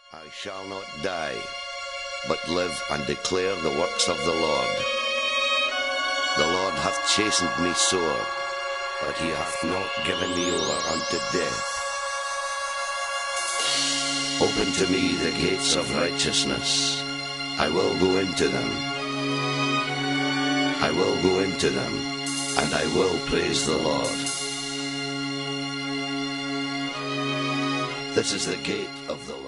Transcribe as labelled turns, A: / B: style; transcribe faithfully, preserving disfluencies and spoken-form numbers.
A: I shall not die, but live and declare the works of the Lord. The Lord hath chastened me sore, but he hath not given me over unto death. Open to me the gates of righteousness. I will go into them. I will go into them, and I will praise the Lord. This is the gate of the